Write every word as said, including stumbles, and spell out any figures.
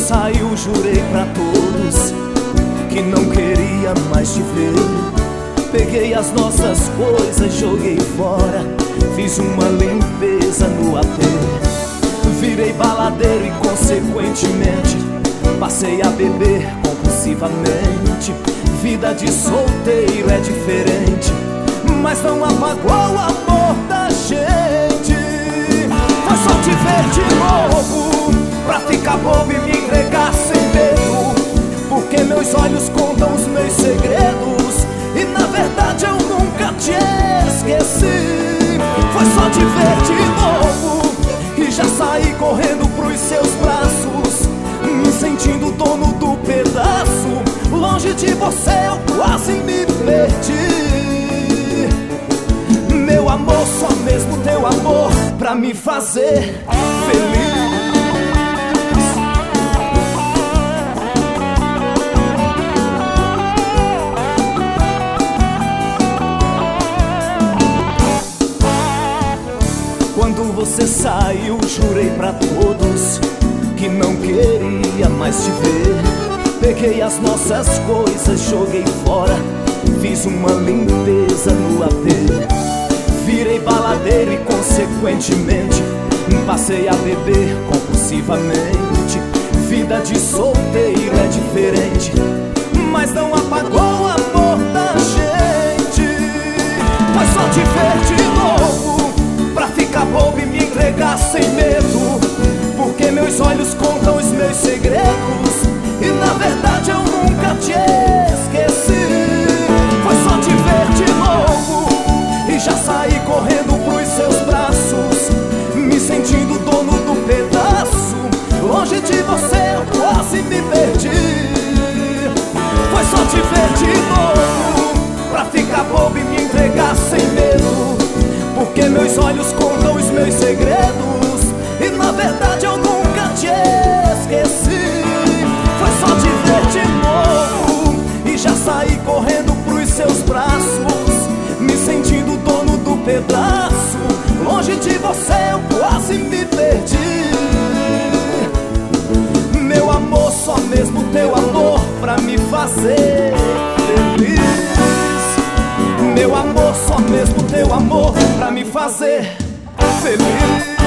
saiu, jurei pra todos que não queria mais te ver. Peguei as nossas coisas, joguei fora, fiz uma limpeza no A P. Virei baladeiro e consequentemente passei a beber compulsivamente. Vida de solteiro é diferente, mas não apagou o amor da gente. Foi só te ver de novo pra ficar bobo e me entregar sem medo, porque meus olhos contam os meus segredos e na verdade eu nunca te esqueci. Foi só te ver de novo e já saí correndo pros seus braços, me sentindo dono do pedaço. Longe de você eu quase me perdi. Meu amor, só mesmo teu amor pra me fazer feliz. Quando você saiu, jurei pra todos que não queria mais te ver. Peguei as nossas coisas, joguei fora, fiz uma limpeza no A P. Virei baladeiro e consequentemente passei a beber compulsivamente. Vida de solteiro é diferente, mas não apagou o amor da gente. Foi só te ver de novo pra ficar bobo e me entregar sem medo, porque meus olhos contam os meus segredos e na verdade eu nunca te esqueci. Foi só te ver de novo e já saí correndo pros seus braços, me sentindo dono do pedaço. Longe de você eu quase me perdi. Foi só te ver de novo pra ficar bobo e me entregar sem medo, porque meus olhos contam os meus segredos e na verdade eu nunca te esqueci. Foi só te ver de novo e já saí correndo pros seus braços, me sentindo dono do pedaço. Longe de você eu quase me perdi. Meu amor, só mesmo teu amor pra me fazer feliz. Meu amor, só mesmo teu amor pra me fazer feliz.